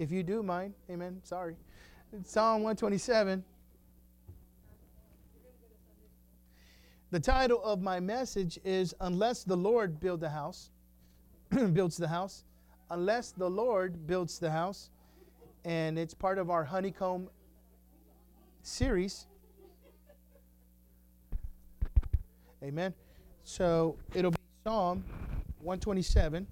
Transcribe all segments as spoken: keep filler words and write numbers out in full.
If you do mind, amen. Sorry. Psalm one twenty-seven. The title of my message is Unless the Lord Build the House, builds the house. Unless the Lord builds the house. And it's part of our honeycomb series. Amen. So it'll be Psalm one twenty-seven.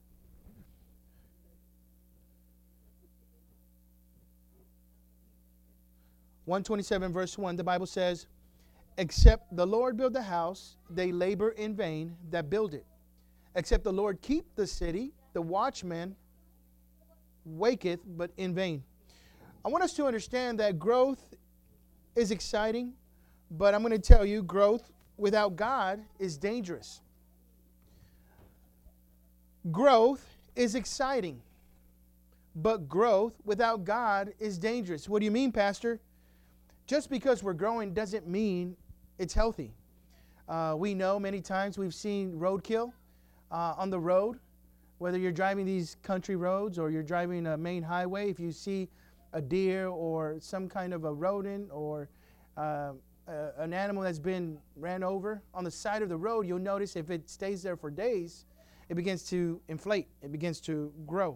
one twenty-seven verse one, the Bible says, except the Lord build the house, they labor in vain that build it. Except the Lord keep the city, the watchman waketh, but in vain. I want us to understand that growth is exciting, but I'm going to tell you, growth without God is dangerous. Growth is exciting, but growth without God is dangerous. What do you mean, Pastor? Just because we're growing doesn't mean it's healthy. Uh, we know many times we've seen roadkill uh, on the road, whether you're driving these country roads or you're driving a main highway. If you see a deer or some kind of a rodent or uh, uh, an animal that's been ran over on the side of the road, you'll notice if it stays there for days, it begins to inflate. It begins to grow.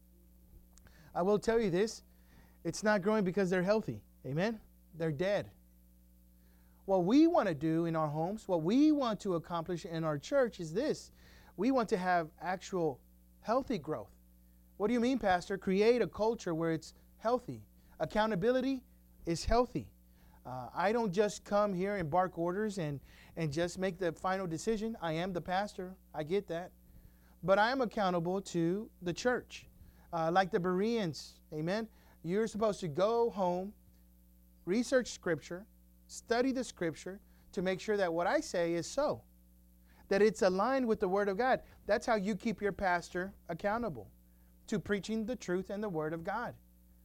I will tell you this, it's not growing because they're healthy. Amen? They're dead. What we want to do in our homes, what we want to accomplish in our church is this. We want to have actual healthy growth. What do you mean, Pastor? Create a culture where it's healthy. Accountability is healthy. Uh, I don't just come here and bark orders and, and just make the final decision. I am the pastor. I get that. But I am accountable to the church. Uh, like the Bereans, amen? You're supposed to go home, research Scripture, study the Scripture to make sure that what I say is so, that it's aligned with the Word of God. That's how you keep your pastor accountable to preaching the truth and the Word of God.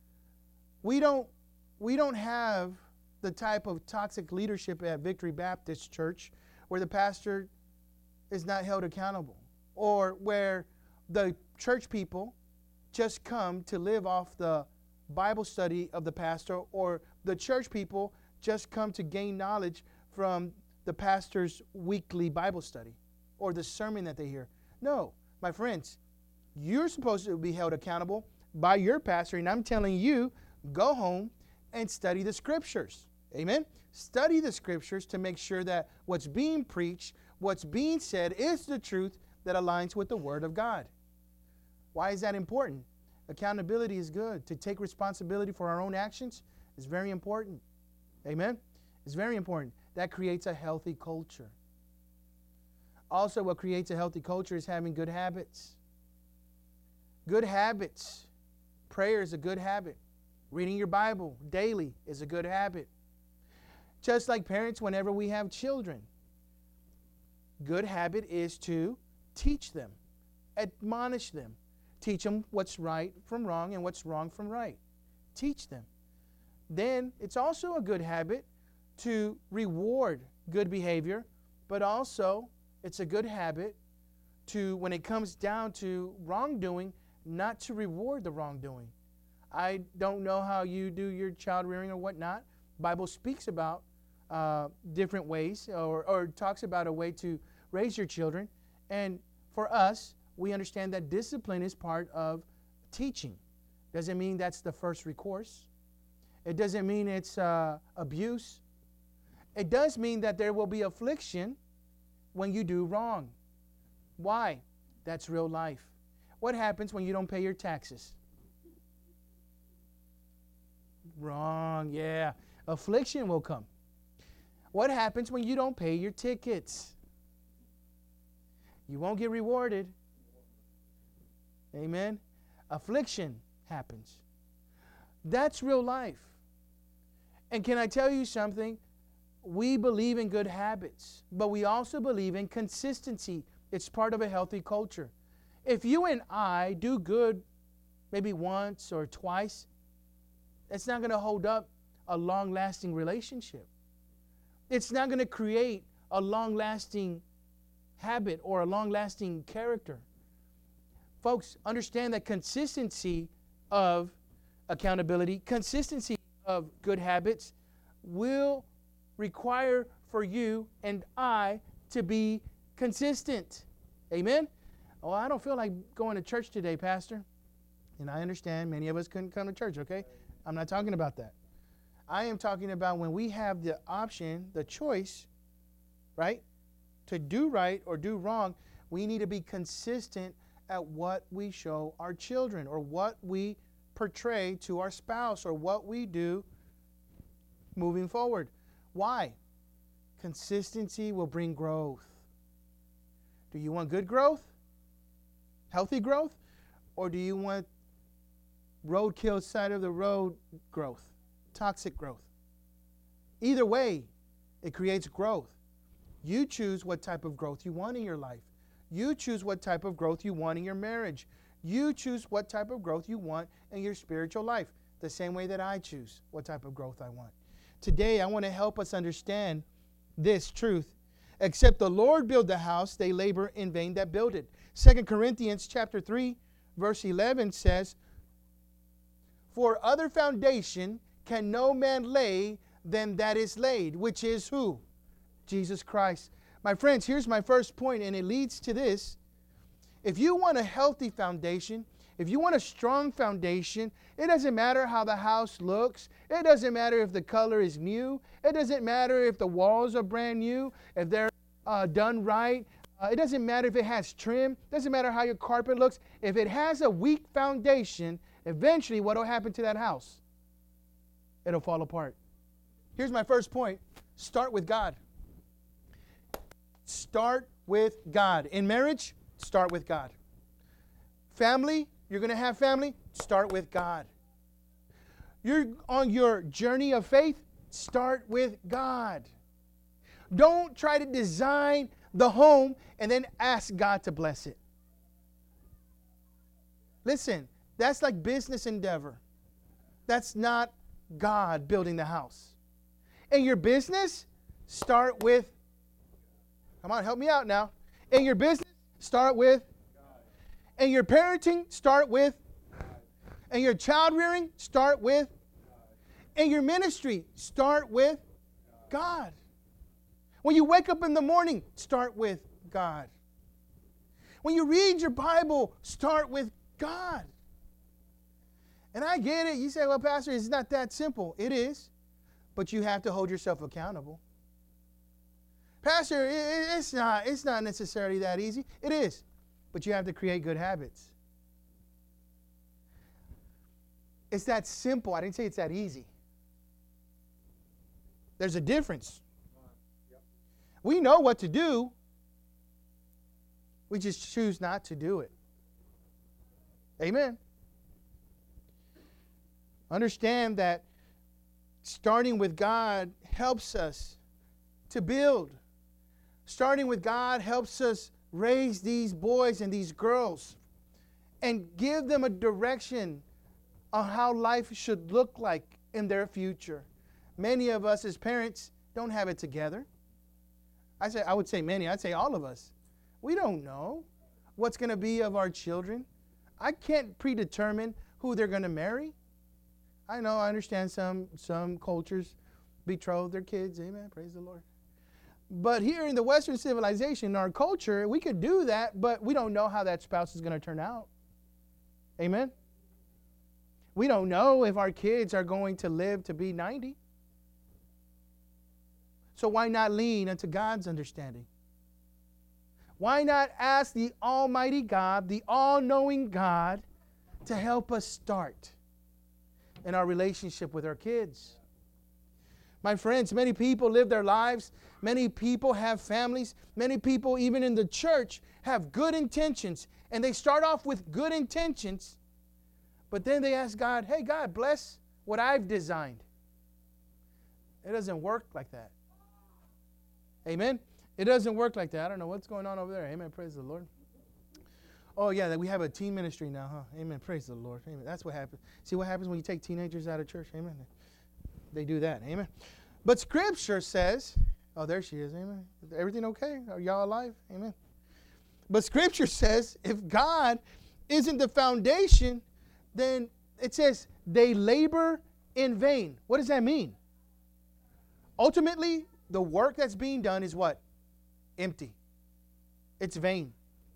We don't, we don't have the type of toxic leadership at Victory Baptist Church where the pastor is not held accountable, or where the church people just come to live off the Bible study of the pastor, or the church people just come to gain knowledge from the pastor's weekly Bible study or the sermon that they hear. No, my friends, you're supposed to be held accountable by your pastor, and I'm telling you, go home and study the Scriptures. Amen? Study the Scriptures to make sure that what's being preached, what's being said is the truth that aligns with the Word of God. Why is that important? Accountability is good. To take responsibility for our own actions is very important. Amen? It's very important. That creates a healthy culture. Also, what creates a healthy culture is having good habits. Good habits. Prayer is a good habit. Reading your Bible daily is a good habit. Just like parents, whenever we have children, good habit is to teach them, admonish them, teach them what's right from wrong and what's wrong from right. Teach them. Then it's also a good habit to reward good behavior, but also it's a good habit to, when it comes down to wrongdoing, not to reward the wrongdoing. I don't know how you do your child rearing or whatnot. Bible speaks about uh, different ways or, or talks about a way to raise your children. And for us, we understand that discipline is part of teaching. Doesn't mean that's the first recourse. It doesn't mean it's uh, abuse. It does mean that there will be affliction when you do wrong. Why? That's real life. What happens when you don't pay your taxes? Wrong, yeah. Affliction will come. What happens when you don't pay your tickets? You won't get rewarded. Amen? Affliction happens. That's real life. And can I tell you something? We believe in good habits, but we also believe in consistency. It's part of a healthy culture. If you and I do good maybe once or twice, it's not going to hold up a long-lasting relationship. It's not going to create a long-lasting habit or a long-lasting character. Folks, understand that consistency of accountability, consistency of good habits will require for you and I to be consistent. Amen? Oh, I don't feel like going to church today, Pastor. And I understand many of us couldn't come to church, okay? I'm not talking about that. I am talking about when we have the option, the choice, right, to do right or do wrong, we need to be consistent at what we show our children or what we portray to our spouse or what we do moving forward. Why? Consistency will bring growth. Do you want good growth? Healthy growth? Or do you want roadkill, side of the road growth? Toxic growth? Either way, it creates growth. You choose what type of growth you want in your life. You choose what type of growth you want in your marriage. You choose what type of growth you want in your spiritual life. The same way that I choose what type of growth I want. Today, I want to help us understand this truth. Except the Lord build the house, they labor in vain that build it. Second Corinthians chapter three, verse eleven says, for other foundation can no man lay than that is laid, which is who? Jesus Christ. My friends, here's my first point, and it leads to this. If you want a healthy foundation, if you want a strong foundation, it doesn't matter how the house looks. It doesn't matter if the color is new. It doesn't matter if the walls are brand new, if they're uh, done right. Uh, it doesn't matter if it has trim. It doesn't matter how your carpet looks. If it has a weak foundation, eventually what will happen to that house? It'll fall apart. Here's my first point. Start with God. Start with God. In marriage, start with God. Family, you're going to have family, start with God. You're on your journey of faith, start with God. Don't try to design the home and then ask God to bless it. Listen, that's like business endeavor. That's not God building the house. In your business, start with, come on, help me out now. In your business, start with God. In your parenting, start with God. In your child rearing, start with God. In your ministry, start with God. God. When you wake up in the morning, start with God. When you read your Bible, start with God. And I get it. You say, well, Pastor, it's not that simple. It is. But you have to hold yourself accountable. Pastor, it's not, it's not necessarily that easy. It is. But you have to create good habits. It's that simple. I didn't say it's that easy. There's a difference. We know what to do. We just choose not to do it. Amen. Understand that starting with God helps us to build. Starting with God helps us raise these boys and these girls and give them a direction on how life should look like in their future. Many of us as parents don't have it together. I say I would say many. I'd say all of us. We don't know what's going to be of our children. I can't predetermine who they're going to marry. I know, I understand some some cultures betroth their kids. Amen. Praise the Lord. But here in the Western civilization, in our culture, we could do that, but we don't know how that spouse is going to turn out. Amen. We don't know if our kids are going to live to be ninety. So why not lean into God's understanding? Why not ask the Almighty God, the all-knowing God, to help us start in our relationship with our kids? My friends, many people live their lives. Many people have families. Many people, even in the church, have good intentions. And they start off with good intentions, but then they ask God, hey, God, bless what I've designed. It doesn't work like that. Amen? It doesn't work like that. I don't know what's going on over there. Amen. Praise the Lord. Oh, yeah, we have a teen ministry now, huh? Amen. Praise the Lord. Amen. That's what happens. See what happens when you take teenagers out of church? Amen. They do that. Amen. But Scripture says, oh, there she is. Amen. Everything okay? Are y'all alive? Amen. But Scripture says, if God isn't the foundation, then it says they labor in vain. What does that mean? Ultimately, the work that's being done is what? Empty. It's vain.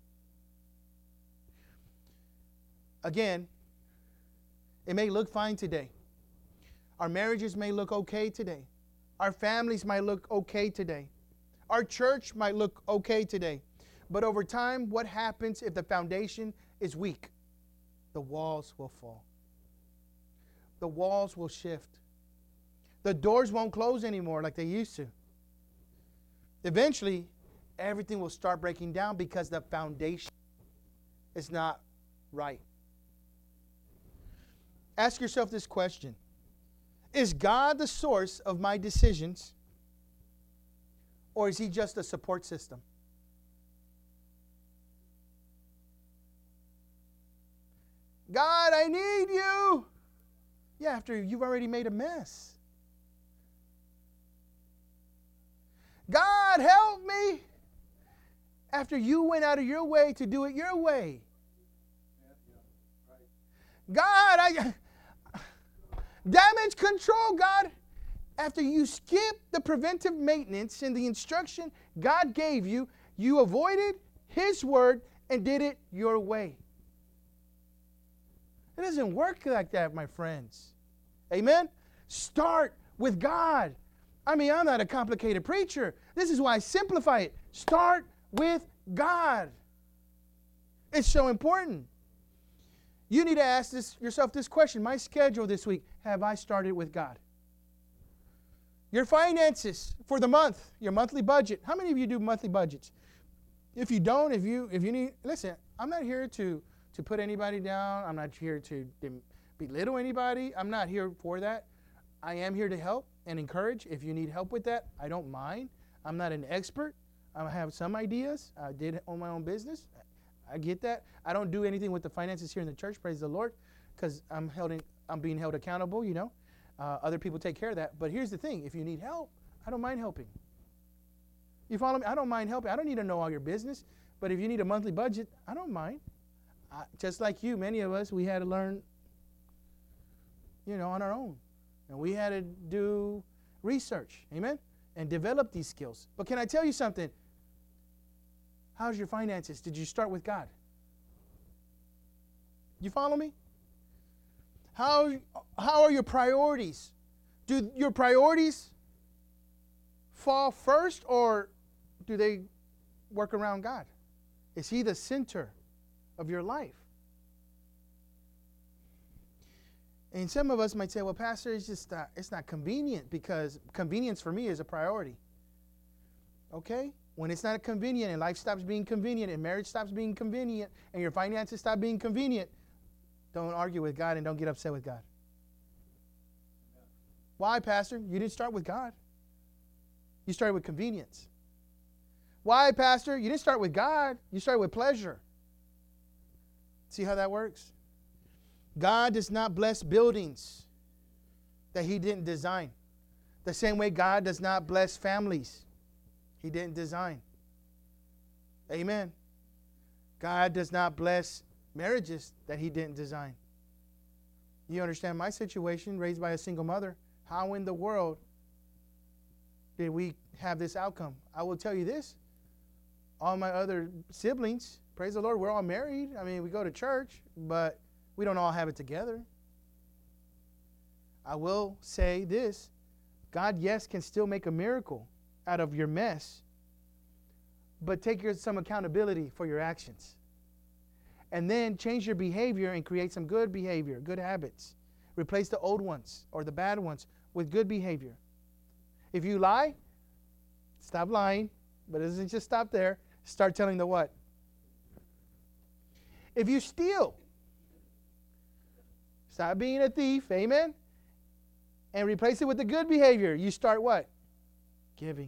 Again, it may look fine today. Our marriages may look okay today. Our families might look okay today. Our church might look okay today. But over time, what happens if the foundation is weak? The walls will fall. The walls will shift. The doors won't close anymore like they used to. Eventually, everything will start breaking down because the foundation is not right. Ask yourself this question. Is God the source of my decisions, or is He just a support system? God, I need you. Yeah, after you've already made a mess. God, help me. After you went out of your way to do it your way. God, I damage control, God. After you skip the preventive maintenance and the instruction God gave you, you avoided His word and did it your way. It doesn't work like that, my friends. Amen? Start with God. I mean, I'm not a complicated preacher. This is why I simplify it. Start with God. It's so important. You need to ask this, yourself this question. My schedule this week, have I started with God? Your finances for the month, your monthly budget. How many of you do monthly budgets? If you don't, if you if you need, listen, I'm not here to, to put anybody down. I'm not here to belittle anybody. I'm not here for that. I am here to help and encourage. If you need help with that, I don't mind. I'm not an expert. I have some ideas. I did own my own business. I get that. I don't do anything with the finances here in the church, praise the Lord, because I'm held in, I'm being held accountable, you know. Uh, other people take care of that. But here's the thing. If you need help, I don't mind helping. You follow me? I don't mind helping. I don't need to know all your business. But if you need a monthly budget, I don't mind. I, just like you, many of us, we had to learn, you know, on our own. And we had to do research, amen, and develop these skills. But can I tell you something? How's your finances? Did you start with God? You follow me? How, how are your priorities? Do your priorities fall first, or do they work around God? Is He the center of your life? And some of us might say, well, Pastor, it's just not, it's not convenient, because convenience for me is a priority. Okay? When it's not convenient and life stops being convenient and marriage stops being convenient and your finances stop being convenient, don't argue with God and don't get upset with God. Why, Pastor? You didn't start with God. You started with convenience. Why, Pastor? You didn't start with God. You started with pleasure. See how that works? God does not bless buildings that He didn't design. The same way God does not bless families He didn't design. Amen. God does not bless marriages that He didn't design. You understand my situation, raised by a single mother. How in the world did we have this outcome? I will tell you this. All my other siblings, praise the Lord, we're all married. I mean, we go to church, but we don't all have it together. I will say this. God, yes, can still make a miracle out of your mess, but take your, some accountability for your actions. And then change your behavior and create some good behavior, good habits. Replace the old ones or the bad ones with good behavior. If you lie, stop lying, but it doesn't just stop there. Start telling the what? If you steal, stop being a thief, amen? And replace it with the good behavior. You start what? Giving.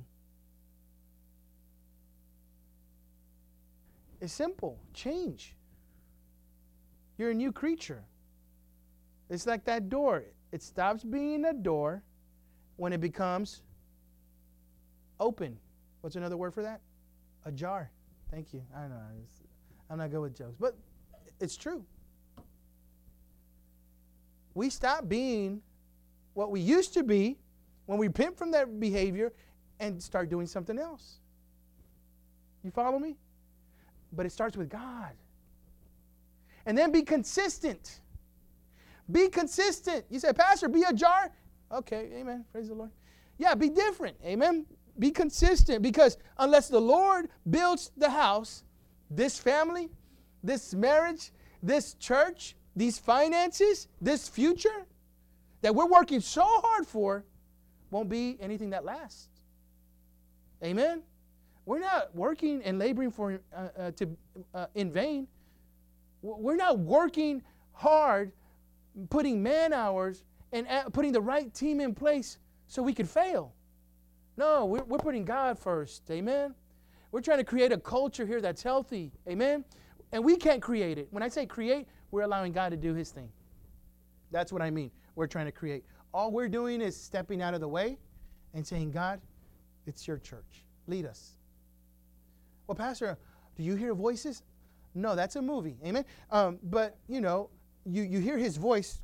It's simple. Change. You're a new creature. It's like that door. It stops being a door when it becomes open. What's another word for that? Ajar. Thank you. I know. I'm not good with jokes, but it's true. we stop being what we used to be when we repent from that behavior and start doing something else. You follow me? But it starts with God. And then be consistent. Be consistent. You say, Pastor, be a jar. Okay, amen. Praise the Lord. Yeah, be different. Amen. Be consistent, because unless the Lord builds the house, this family, this marriage, this church, these finances, this future that we're working so hard for won't be anything that lasts. Amen. We're not working and laboring for uh, uh, to uh, in vain. We're not working hard, putting man hours and uh, putting the right team in place so we could fail. No, we're, we're putting God first. Amen. We're trying to create a culture here that's healthy. Amen. And we can't create it. When I say create, we're allowing God to do His thing. That's what I mean. We're trying to create. All we're doing is stepping out of the way and saying, God, it's your church. Lead us. Well, Pastor, do you hear voices? No, that's a movie. Amen. Um, but, you know, you, you hear His voice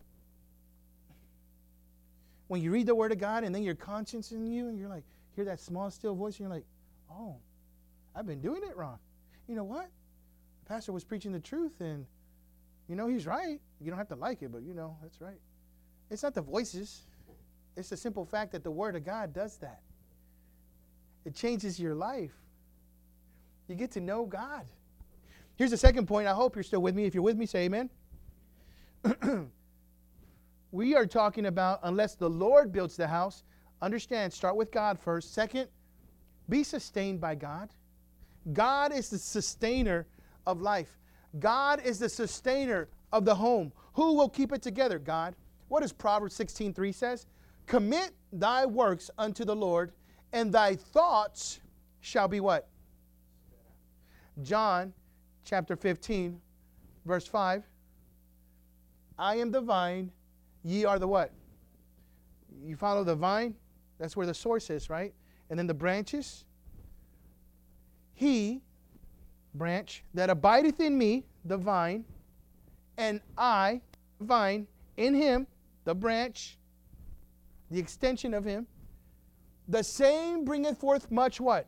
when you read the Word of God, and then your conscience in you, and you're like, hear that small, still voice, and you're like, oh, I've been doing it wrong. You know what? The pastor was preaching the truth, and, you know, he's right. You don't have to like it, but, you know, that's right. It's not the voices. It's the simple fact that the Word of God does that. It changes your life. You get to know God. Here's the second point. I hope you're still with me. If you're with me, say amen. We are talking about unless the Lord builds the house. Understand, start with God first. Second, be sustained by God. God is the sustainer of life. God is the sustainer of the home. Who will keep it together? God. What does Proverbs sixteen three says? Commit thy works unto the Lord, and thy thoughts shall be what? John chapter fifteen, verse five. I am the vine, ye are the what? You follow the vine? That's where the source is, right? And then the branches. He, branch, that abideth in me, the vine, and I, vine, in him, the branch, the extension of him, the same bringeth forth much what?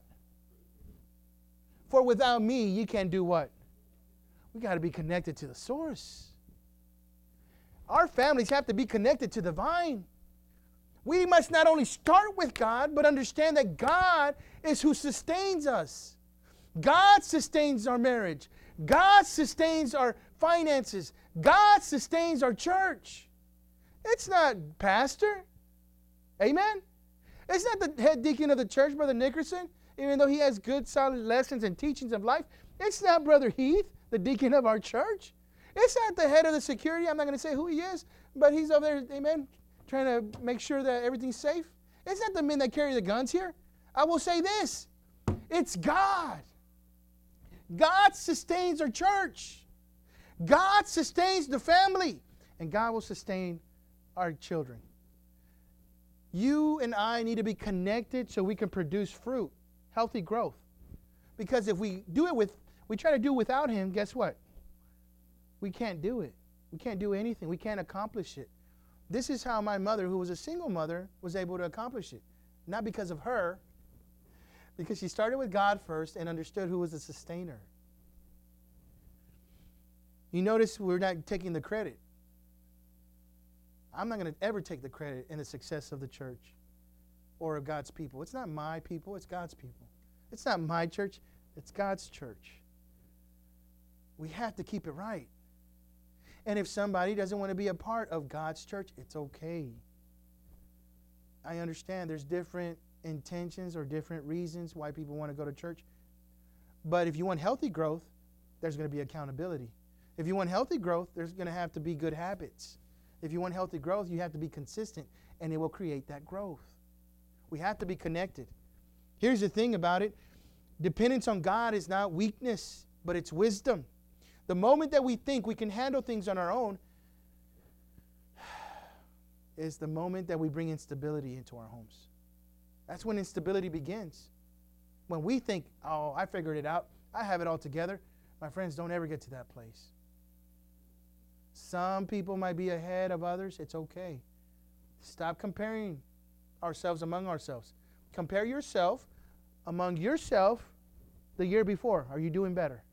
For without me, ye can do what? We got to be connected to the source. Our families have to be connected to the vine. We must not only start with God, but understand that God is who sustains us. God sustains our marriage. God sustains our finances. God sustains our church. It's not pastor. Amen? It's not the head deacon of the church, Brother Nickerson, even though he has good, solid lessons and teachings of life. It's not Brother Heath, the deacon of our church. It's not the head of the security. I'm not going to say who he is, but he's over there, amen, trying to make sure that everything's safe. It's not the men that carry the guns here. I will say this. It's God. God sustains our church. God sustains the family. And God will sustain our children. You and I need to be connected so we can produce fruit, healthy growth. Because if we do it with, we try to do it without Him, guess what? We can't do it. We can't do anything. We can't accomplish it. This is how my mother, who was a single mother, was able to accomplish it. Not because of her, because she started with God first and understood who was the sustainer. You notice we're not taking the credit. I'm not going to ever take the credit in the success of the church or of God's people. It's not my people, it's God's people. It's not my church, it's God's church. We have to keep it right. And if somebody doesn't want to be a part of God's church, it's okay. I understand there's different intentions or different reasons why people want to go to church. But if you want healthy growth, there's going to be accountability. If you want healthy growth, there's going to have to be good habits. If you want healthy growth, you have to be consistent, and it will create that growth. We have to be connected. Here's the thing about it. Dependence on God is not weakness, but it's wisdom. The moment that we think we can handle things on our own is the moment that we bring instability into our homes. That's when instability begins. When we think, oh, I figured it out, I have it all together. My friends, don't ever get to that place. Some people might be ahead of others. It's okay. Stop comparing ourselves among ourselves. Compare yourself among yourself the year before. Are you doing better?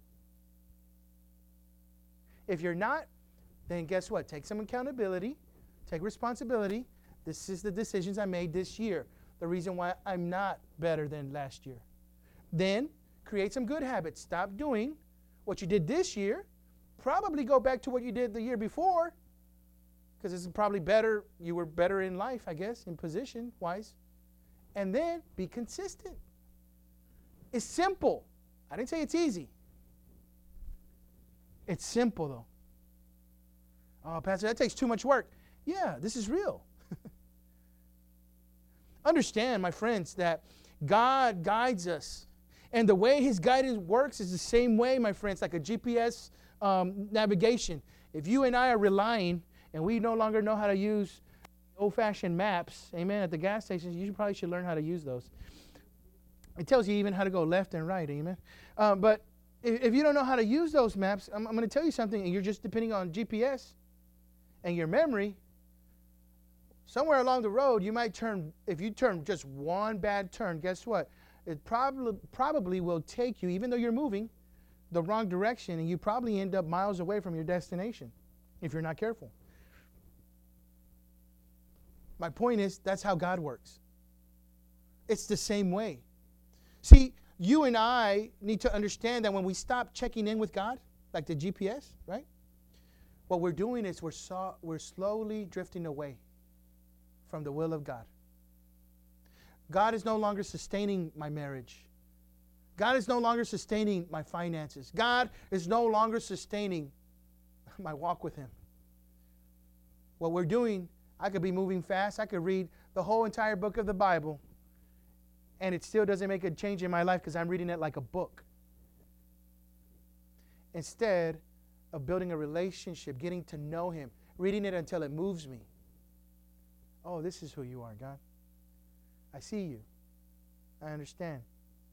If you're not, then guess what? Take some accountability. Take responsibility. This is the decisions I made this year. The reason why I'm not better than last year. Then create some good habits. Stop doing what you did this year. Probably go back to what you did the year before, because it's probably better. You were better in life, I guess, in position wise. And then be consistent. It's simple. I didn't say it's easy. It's simple, though. Oh, Pastor, that takes too much work. Yeah, this is real. Understand, my friends, that God guides us. And the way His guidance works is the same way, my friends, like a G P S um, navigation. If you and I are relying, and we no longer know how to use old-fashioned maps, amen, at the gas stations, you probably should learn how to use those. It tells you even how to go left and right, amen. Um, but if, if you don't know how to use those maps, I'm, I'm going to tell you something, and you're just depending on G P S and your memory, somewhere along the road, you might turn, if you turn just one bad turn, guess what? It probably probably will take you, even though you're moving, the wrong direction, and you probably end up miles away from your destination if you're not careful. My point is, that's how God works. It's the same way. See, you and I need to understand that when we stop checking in with God, like the G P S, right? What we're doing is we're, so, we're slowly drifting away from the will of God. God is no longer sustaining my marriage. God is no longer sustaining my finances. God is no longer sustaining my walk with Him. What we're doing, I could be moving fast. I could read the whole entire book of the Bible, and it still doesn't make a change in my life because I'm reading it like a book. Instead of building a relationship, getting to know Him, reading it until it moves me. Oh, this is who you are, God. I see you. I understand.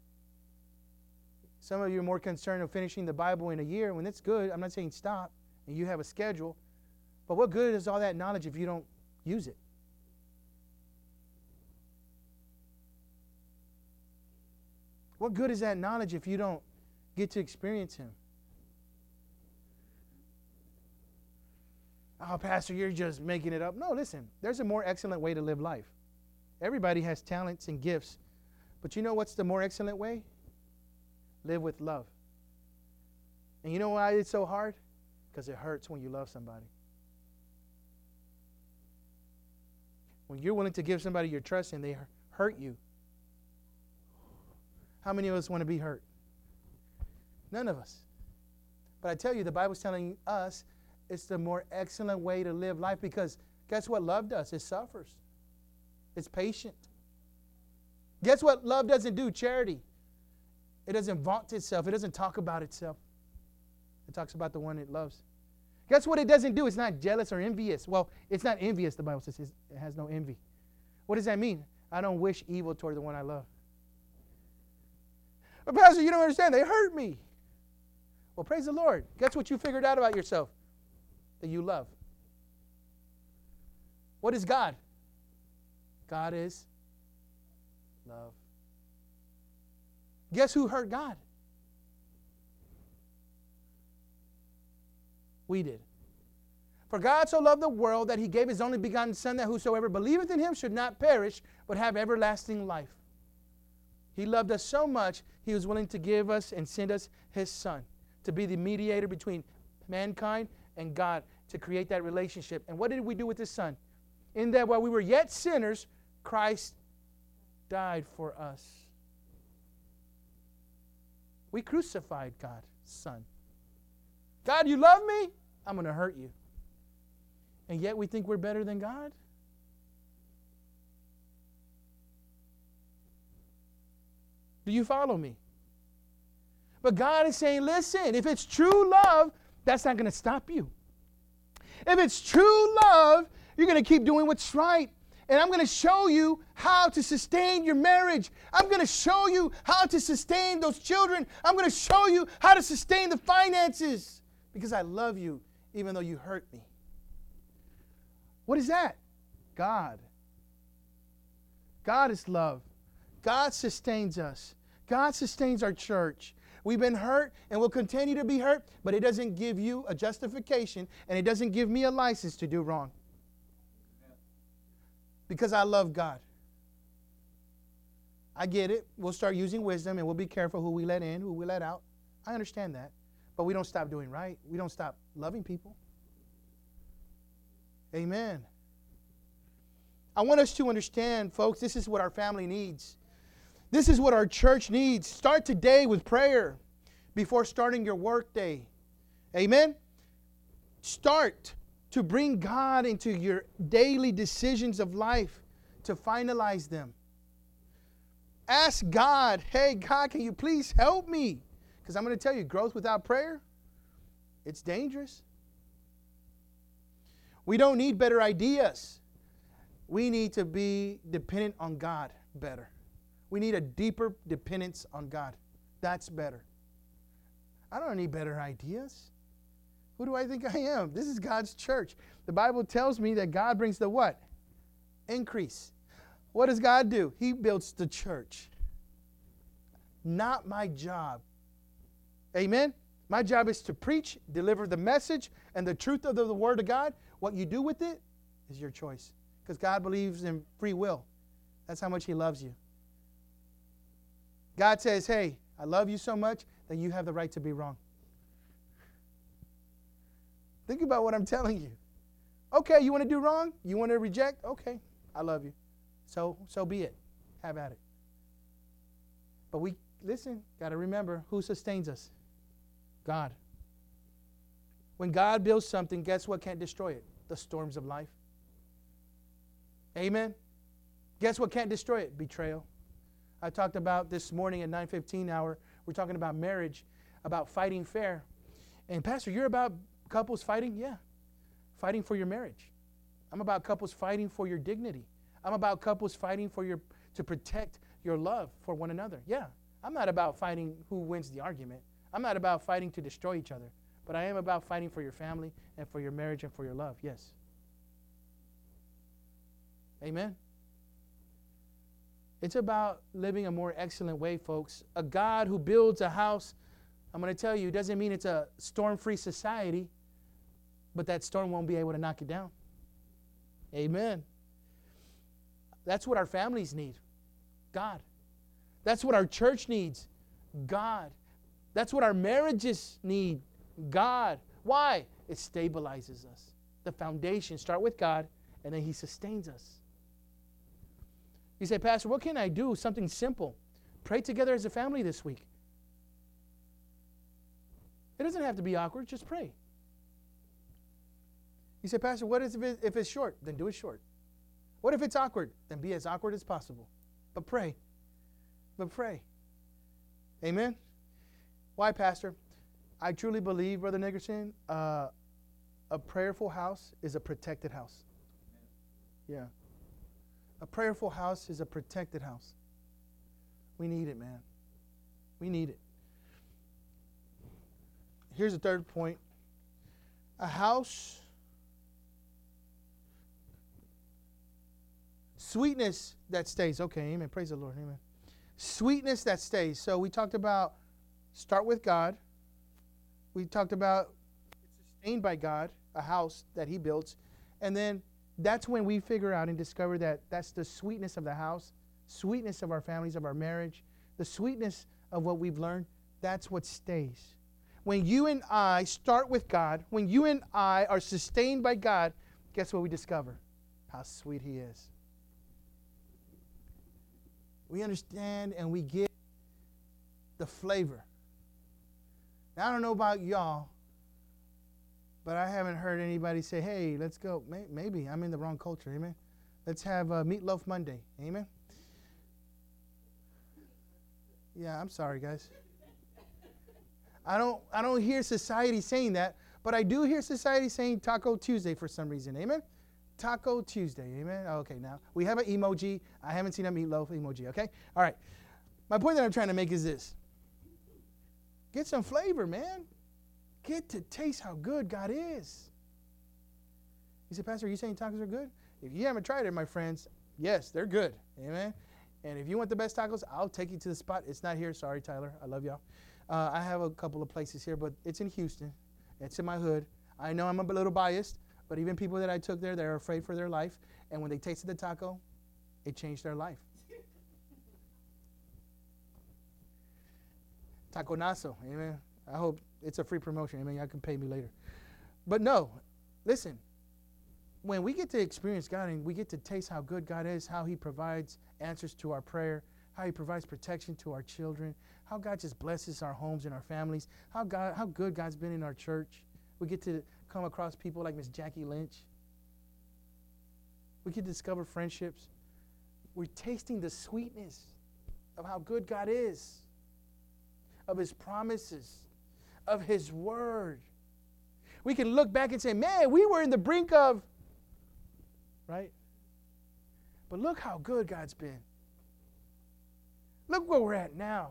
Some of you are more concerned with finishing the Bible in a year. When it's good, I'm not saying stop, and you have a schedule. But what good is all that knowledge if you don't use it? What good is that knowledge if you don't get to experience Him? Oh, Pastor, you're just making it up. No, listen, there's a more excellent way to live life. Everybody has talents and gifts. But you know what's the more excellent way? Live with love. And you know why it's so hard? Because it hurts when you love somebody. When you're willing to give somebody your trust and they hurt you, how many of us want to be hurt? None of us. But I tell you, the Bible's telling us it's the more excellent way to live life, because guess what love does? It suffers. It's patient. Guess what love doesn't do? Charity. It doesn't vaunt itself. It doesn't talk about itself. It talks about the one it loves. Guess what it doesn't do? It's not jealous or envious. Well, it's not envious, the Bible says. It has no envy. What does that mean? I don't wish evil toward the one I love. But Pastor, you don't understand. They hurt me. Well, praise the Lord. Guess what you figured out about yourself? That you love. What is God? God is love. Guess who hurt God? We did. For God so loved the world that He gave His only begotten Son, that whosoever believeth in Him should not perish, but have everlasting life. He loved us so much, He was willing to give us and send us His Son to be the mediator between mankind and God, to create that relationship. And what did we do with His Son? In that while we were yet sinners, Christ died for us. We crucified God's Son. God, you love me? I'm going to hurt you. And yet we think we're better than God? Do you follow me? But God is saying, listen, if it's true love, that's not going to stop you. If it's true love, you're going to keep doing what's right. And I'm going to show you how to sustain your marriage. I'm going to show you how to sustain those children. I'm going to show you how to sustain the finances. Because I love you even though you hurt me. What is that? God. God is love. God sustains us. God sustains our church. We've been hurt and will continue to be hurt, but it doesn't give you a justification and it doesn't give me a license to do wrong. Because I love God. I get it. We'll start using wisdom and we'll be careful who we let in, who we let out. I understand that. But we don't stop doing right. We don't stop loving people. Amen. I want us to understand, folks, this is what our family needs. This is what our church needs. Start today with prayer before starting your work day. Amen? Start to bring God into your daily decisions of life to finalize them. Ask God, hey, God, can you please help me? Because I'm going to tell you, growth without prayer, it's dangerous. We don't need better ideas. We need to be dependent on God better. We need a deeper dependence on God. That's better. I don't need better ideas. Who do I think I am? This is God's church. The Bible tells me that God brings the what? Increase. What does God do? He builds the church. Not my job. Amen? My job is to preach, deliver the message, and the truth of the, the Word of God. What you do with it is your choice. Because God believes in free will. That's how much He loves you. God says, hey, I love you so much that you have the right to be wrong. Think about what I'm telling you. Okay, you want to do wrong? You want to reject? Okay, I love you. So, so be it. Have at it. But we, listen, got to remember who sustains us? God. When God builds something, guess what can't destroy it? The storms of life. Amen? Guess what can't destroy it? Betrayal. I talked about this morning at nine fifteen hour, we're talking about marriage, about fighting fair. And Pastor, you're about couples fighting? Yeah. Fighting for your marriage. I'm about couples fighting for your dignity. I'm about couples fighting for your to protect your love for one another. Yeah. I'm not about fighting who wins the argument. I'm not about fighting to destroy each other. But I am about fighting for your family and for your marriage and for your love. Yes. Amen. It's about living a more excellent way, folks. A God who builds a house, I'm going to tell you, doesn't mean it's a storm-free society, but that storm won't be able to knock it down. Amen. That's what our families need. God. That's what our church needs. God. That's what our marriages need. God. Why? It stabilizes us. The foundation, start with God, and then He sustains us. You say, Pastor, what can I do? Something simple. Pray together as a family this week. It doesn't have to be awkward. Just pray. You say, Pastor, what if, it, if it's short? Then do it short. What if it's awkward? Then be as awkward as possible. But pray. But pray. Amen? Why, Pastor? I truly believe, Brother Nickerson, uh, a prayerful house is a protected house. Yeah. A prayerful house is a protected house. We need it, man. We need it. Here's the third point. A house, sweetness that stays. Okay, amen. Praise the Lord. Amen. Sweetness that stays. So we talked about start with God. We talked about it's sustained by God, a house that He builds. And then that's when we figure out and discover that that's the sweetness of the house, sweetness of our families, of our marriage, the sweetness of what we've learned. That's what stays. When you and I start with God, when you and I are sustained by God, guess what we discover? How sweet He is. We understand and we get the flavor. Now, I don't know about y'all, but I haven't heard anybody say, hey, let's go. Maybe I'm in the wrong culture. Amen. Let's have a Meatloaf Monday. Amen. Yeah, I'm sorry, guys. I don't I don't hear society saying that, but I do hear society saying Taco Tuesday for some reason. Amen. Taco Tuesday. Amen. Okay, now we have an emoji. I haven't seen a meatloaf emoji. Okay. All right. My point that I'm trying to make is this. Get some flavor, man. get to taste how good God is. You say, Pastor, are you saying tacos are good? If you haven't tried it, my friends, yes, they're good. Amen. And if you want the best tacos, I'll take you to the spot. It's not here. Sorry, Tyler. I love y'all. Uh, I have a couple of places here, but it's in Houston. It's in my hood. I know I'm a little biased, but even people that I took there, they're afraid for their life. And when they tasted the taco, it changed their life. Taconazo. Amen. I hope it's a free promotion. Amen. Y'all can pay me later. But no, listen. When we get to experience God and we get to taste how good God is, how He provides answers to our prayer, how He provides protection to our children, how God just blesses our homes and our families, how God, how good God's been in our church. We get to come across people like Miss Jackie Lynch. We can discover friendships. We're tasting the sweetness of how good God is, of His promises, of His Word. We can look back and say, man, we were in the brink of, right? But look how good God's been. Look where we're at now.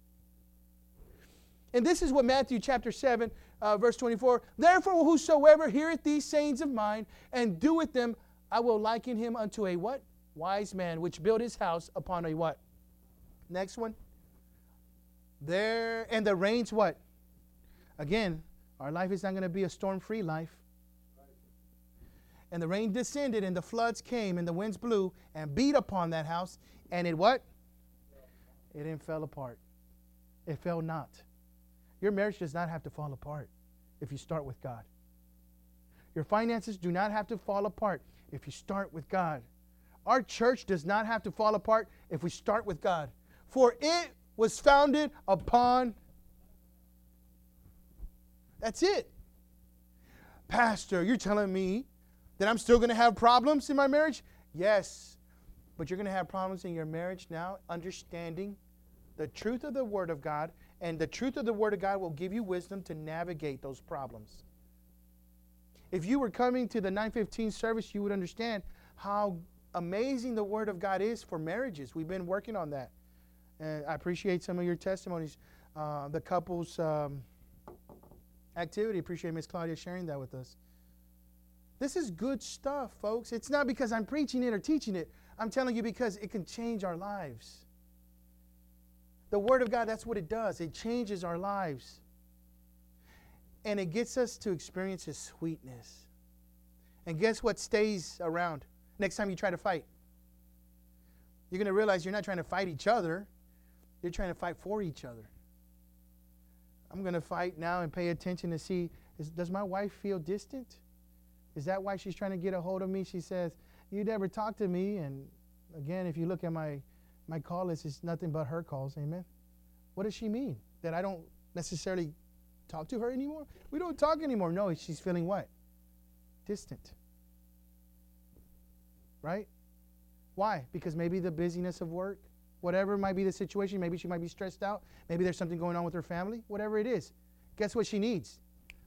And this is what Matthew chapter seven, uh, verse twenty-four, therefore whosoever heareth these sayings of mine and doeth them, I will liken him unto a what? Wise man, which built his house upon a what? Next one. There, and the rains what? Again, our life is not going to be a storm-free life. And the rain descended, and the floods came, and the winds blew, and beat upon that house, and it what? It didn't fell apart. It fell not. Your marriage does not have to fall apart if you start with God. Your finances do not have to fall apart if you start with God. Our church does not have to fall apart if we start with God. For it was founded upon. That's it. Pastor, you're telling me that I'm still going to have problems in my marriage? Yes. But you're going to have problems in your marriage now, understanding the truth of the Word of God, and the truth of the Word of God will give you wisdom to navigate those problems. If you were coming to the nine fifteen service, you would understand how amazing the Word of God is for marriages. We've been working on that. And I appreciate some of your testimonies. Uh, the couples um, activity, appreciate Miss Claudia sharing that with us. This is good stuff, folks. It's not because I'm preaching it or teaching it. I'm telling you because it can change our lives. The Word of God, that's what it does. It changes our lives. And it gets us to experience His sweetness. And guess what stays around next time you try to fight? You're going to realize you're not trying to fight each other. You're trying to fight for each other. I'm going to fight now and pay attention to see, is, does my wife feel distant? Is that why she's trying to get a hold of me? She says, you never talk to me. And again, if you look at my, my call list, it's nothing but her calls. Amen. What does she mean? That I don't necessarily talk to her anymore? We don't talk anymore. No, she's feeling what? Distant. Right? Why? Because maybe the busyness of work, whatever might be the situation, maybe she might be stressed out, maybe there's something going on with her family, whatever it is. Guess what she needs?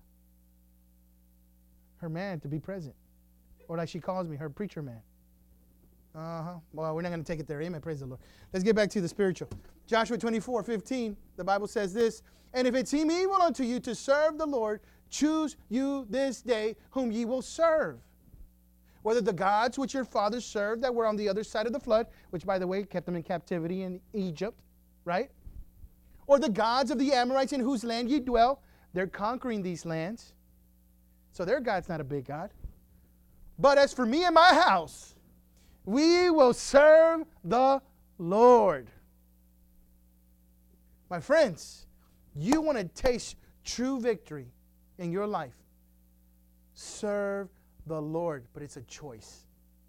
Her man to be present. Or like she calls me, her preacher man. Uh-huh. Well, we're not going to take it there. Amen. Praise the Lord. Let's get back to the spiritual. Joshua twenty-four fifteen, the Bible says this, and if it seem evil unto you to serve the Lord, choose you this day whom ye will serve. Whether the gods which your fathers served that were on the other side of the flood, which, by the way, kept them in captivity in Egypt, right? Or the gods of the Amorites in whose land ye dwell. They're conquering these lands. So their God's not a big God. But as for me and my house, we will serve the Lord. My friends, you want to taste true victory in your life. Serve the Lord, but it's a choice.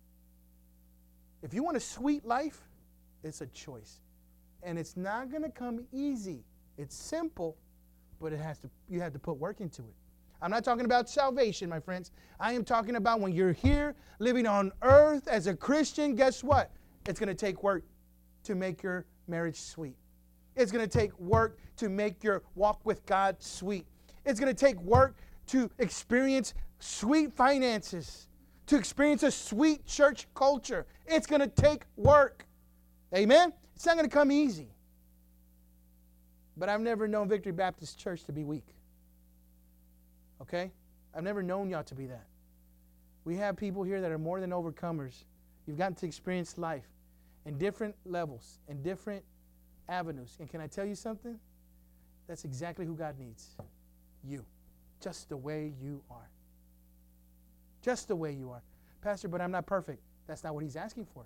If you want a sweet life, it's a choice. And it's not going to come easy. It's simple, but it has to. You have to put work into it. I'm not talking about salvation, my friends. I am talking about when you're here living on earth as a Christian, guess what? It's going to take work to make your marriage sweet. It's going to take work to make your walk with God sweet. It's going to take work to experience sweet finances, to experience a sweet church culture. It's going to take work. Amen? It's not going to come easy. But I've never known Victory Baptist Church to be weak. Okay? I've never known y'all to be that. We have people here that are more than overcomers. You've gotten to experience life in different levels, in different avenues. And can I tell you something? That's exactly who God needs. You. Just the way you are. Just the way you are. Pastor, but I'm not perfect. That's not what he's asking for.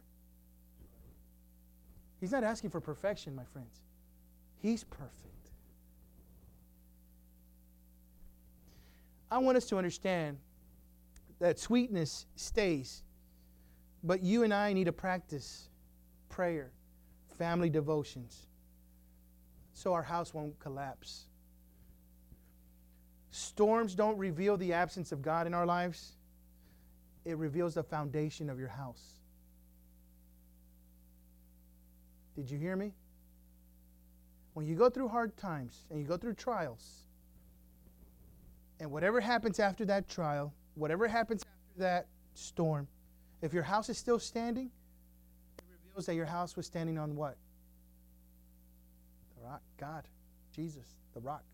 He's not asking for perfection, my friends. He's perfect. I want us to understand that sweetness stays, but you and I need to practice prayer, family devotions, so our house won't collapse. Storms don't reveal the absence of God in our lives. It reveals the foundation of your house. Did you hear me? When you go through hard times and you go through trials, and whatever happens after that trial, whatever happens after that storm, if your house is still standing, it reveals that your house was standing on what? The rock, God, Jesus, the rock.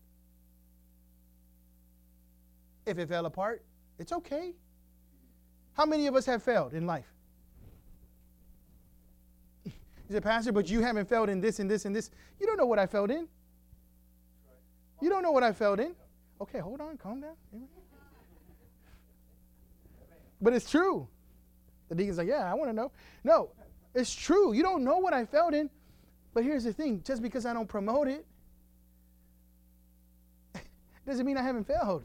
If it fell apart, it's okay. How many of us have failed in life? He said, Pastor, but you haven't failed in this and this and this. You don't know what I failed in. You don't know what I failed in. Okay, hold on, calm down. But it's true. The deacon's like, yeah, I want to know. No, it's true. You don't know what I failed in. But here's the thing. Just because I don't promote it, doesn't mean I haven't failed.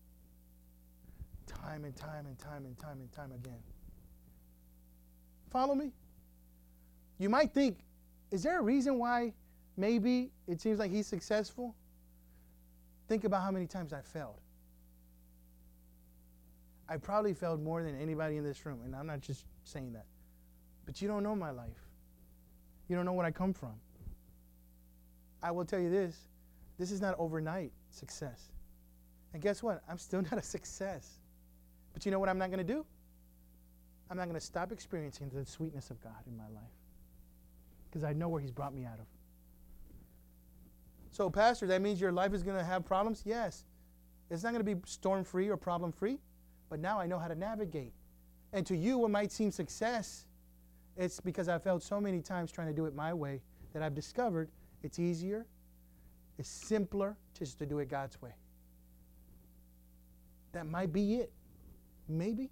Time and time and time and time and time again. Follow me? You might think, is there a reason why maybe it seems like he's successful? Think about how many times I failed. I probably failed more than anybody in this room, and I'm not just saying that. But you don't know my life. You don't know where I come from. I will tell you this, this is not overnight success. And guess what? I'm still not a success. But you know what I'm not going to do? I'm not going to stop experiencing the sweetness of God in my life. Because I know where he's brought me out of. So, Pastor, that means your life is going to have problems? Yes. It's not going to be storm-free or problem-free. But now I know how to navigate. And to you, what might seem success, it's because I failed so many times trying to do it my way that I've discovered it's easier, it's simpler just to do it God's way. That might be it. Maybe.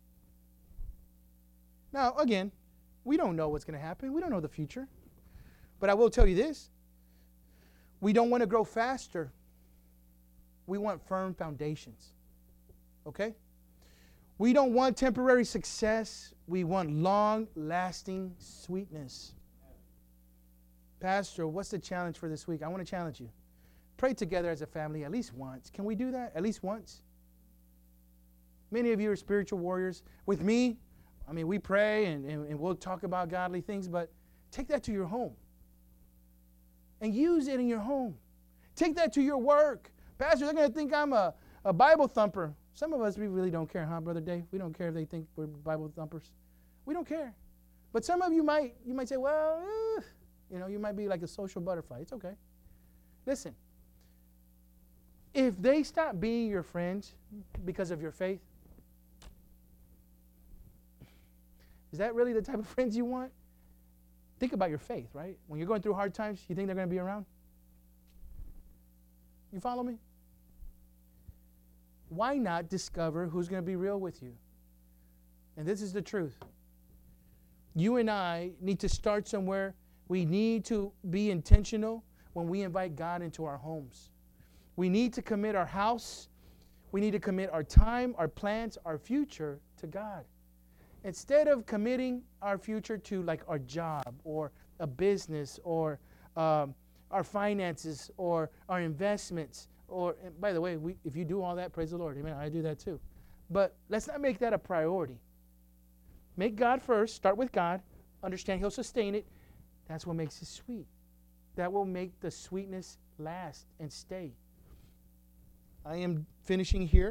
Now, again, we don't know what's going to happen. We don't know the future. But I will tell you this. We don't want to grow faster. We want firm foundations. Okay? We don't want temporary success. We want long-lasting sweetness. Pastor, what's the challenge for this week? I want to challenge you. Pray together as a family at least once. Can we do that? At least once? Many of you are spiritual warriors. With me, I mean, we pray and, and, and we'll talk about godly things, but take that to your home. And use it in your home. Take that to your work. Pastor, they're going to think I'm a, a Bible thumper. Some of us, we really don't care, huh, Brother Dave? We don't care if they think we're Bible thumpers. We don't care. But some of you might, you might say, well, eh, you know, you might be like a social butterfly. It's okay. Listen, if they stop being your friends because of your faith, is that really the type of friends you want? Think about your faith, right? When you're going through hard times, you think they're going to be around? You follow me? Why not discover who's going to be real with you? And this is the truth. You and I need to start somewhere. We need to be intentional when we invite God into our homes. We need to commit our house. We need to commit our time, our plans, our future to God. Instead of committing our future to like our job or a business or um, our finances or our investments, or, and by the way, we, if you do all that, praise the Lord. Amen. I do that too. But let's not make that a priority. Make God first. Start with God. Understand He'll sustain it. That's what makes it sweet. That will make the sweetness last and stay. I am finishing here.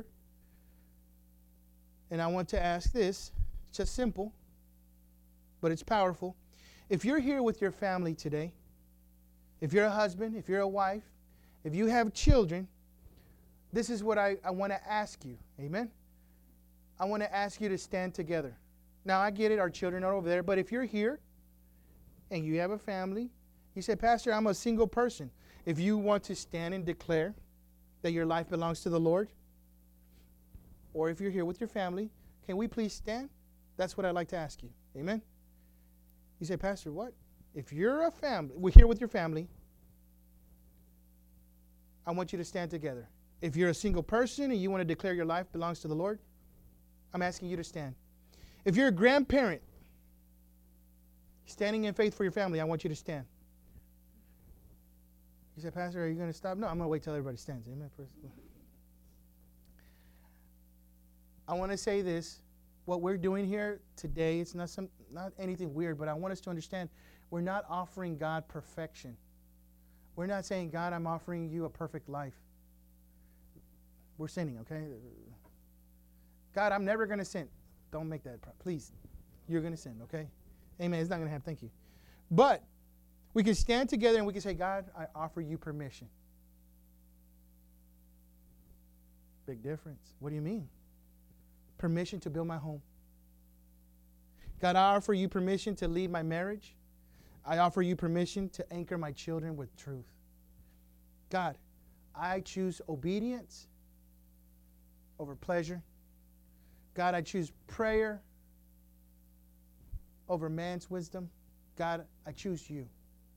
And I want to ask this. It's just simple, but it's powerful. If you're here with your family today, if you're a husband, if you're a wife, if you have children, this is what I, I want to ask you. Amen? I want to ask you to stand together. Now, I get it. Our children are over there. But if you're here and you have a family, you say, Pastor, I'm a single person. If you want to stand and declare that your life belongs to the Lord, or if you're here with your family, can we please stand? That's what I'd like to ask you. Amen? You say, Pastor, what? If you're a family, we're here with your family, I want you to stand together. If you're a single person and you want to declare your life belongs to the Lord, I'm asking you to stand. If you're a grandparent standing in faith for your family, I want you to stand. You say, Pastor, are you going to stop? No, I'm going to wait till everybody stands. Amen. I want to say this. What we're doing here today, it's not some, not anything weird, but I want us to understand we're not offering God perfection. We're not saying, God, I'm offering you a perfect life. We're sinning, okay? God, I'm never going to sin. Don't make that, please. You're going to sin, okay? Amen. It's not going to happen. Thank you. But we can stand together and we can say, God, I offer you permission. Big difference. What do you mean? Permission to build my home. God, I offer you permission to lead my marriage. I offer you permission to anchor my children with truth. God, I choose obedience over pleasure. God, I choose prayer over man's wisdom. God, I choose you.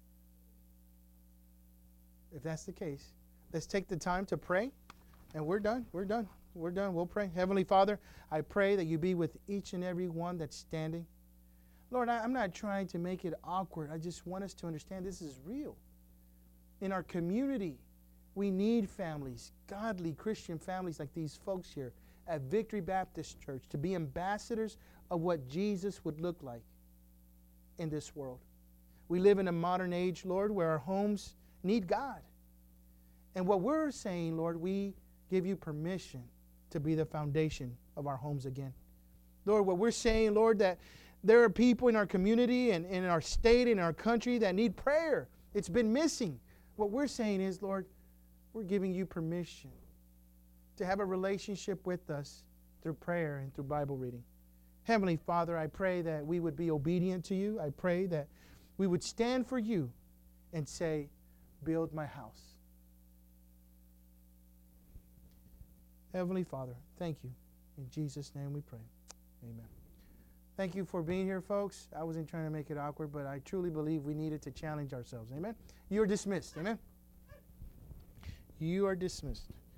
If that's the case, let's take the time to pray, and we're done. We're done. We're done. We'll pray. Heavenly Father, I pray that you be with each and every one that's standing. Lord, I, I'm not trying to make it awkward. I just want us to understand this is real. In our community, we need families, godly Christian families like these folks here at Victory Baptist Church to be ambassadors of what Jesus would look like in this world. We live in a modern age, Lord, where our homes need God. And what we're saying, Lord, we give you permission to be the foundation of our homes again. Lord, what we're saying, Lord, that there are people in our community and in our state, in our country that need prayer. It's been missing. What we're saying is, Lord, we're giving you permission to have a relationship with us through prayer and through Bible reading. Heavenly Father, I pray that we would be obedient to you. I pray that we would stand for you and say, build my house. Heavenly Father, thank you. In Jesus' name we pray. Amen. Thank you for being here, folks. I wasn't trying to make it awkward, but I truly believe we needed to challenge ourselves. Amen. You are dismissed. Amen. You are dismissed.